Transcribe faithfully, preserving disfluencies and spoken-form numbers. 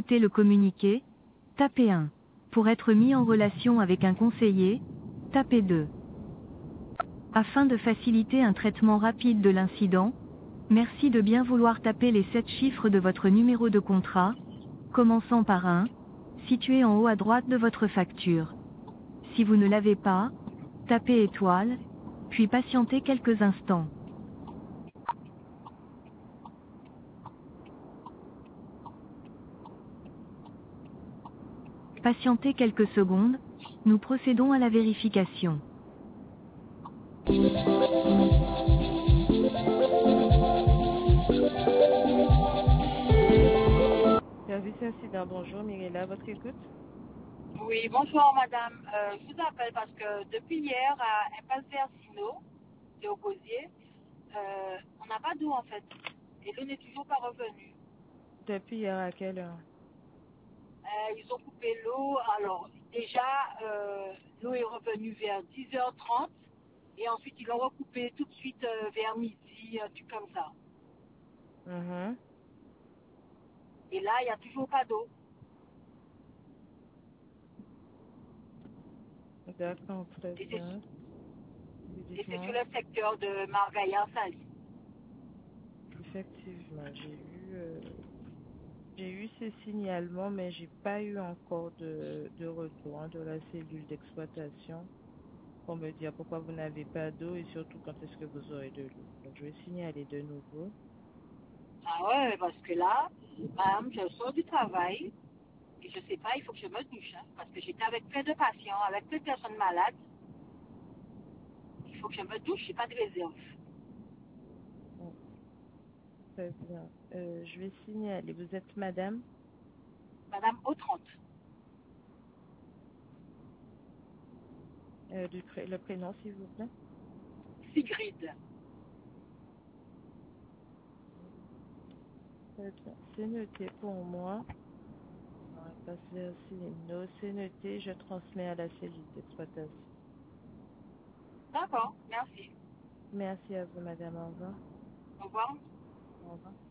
écouter le communiqué, tapez un. Pour être mis en relation avec un conseiller, tapez deux. Afin de faciliter un traitement rapide de l'incident, merci de bien vouloir taper les sept chiffres de votre numéro de contrat, commençant par un, situé en haut à droite de votre facture. Si vous ne l'avez pas, tapez étoile, puis patientez quelques instants. Patientez quelques secondes, nous procédons à la vérification. Service incident, bonjour Mirella, votre écoute. Oui, bonsoir madame. Euh, je vous appelle parce que depuis hier à Impasse Versino, c'est au Gosier, euh, on n'a pas d'eau en fait. Et l'eau n'est toujours pas revenue. Depuis hier à quelle heure? Euh, ils ont coupé l'eau. Alors déjà, euh, l'eau est revenue vers dix heures trente et ensuite ils l'ont recoupé tout de suite euh, vers midi, un truc comme ça. Mhm. Et là, il n'y a toujours pas d'eau. D'accord, très Et c'est bien. Oui, et c'est sur dites-moi. le secteur de Margaillard-Sali. Effectivement, j'ai eu, euh, j'ai eu ces signalements, mais j'ai pas eu encore de, de retour hein, de la cellule d'exploitation pour me dire pourquoi vous n'avez pas d'eau et surtout quand est-ce que vous aurez de l'eau. Donc je vais signaler de nouveau. Ah ouais, parce que là, madame, je sors du travail. Et je sais pas, il faut que je me douche, hein, parce que j'étais avec plein de patients, avec plein de personnes malades. Il faut que je me douche, j'ai pas de réserve. Bon, très bien. Euh, je vais signaler. Vous êtes madame Madame au trente, euh, du pré- le prénom s'il vous plaît. Sigrid. Très bien. C'est noté pour moi. On va passer aussi les notes. C'est noté. Je transmets à la cellule d'exploitation. D'accord, merci. Merci à vous, madame. Au revoir. Au revoir. Au revoir.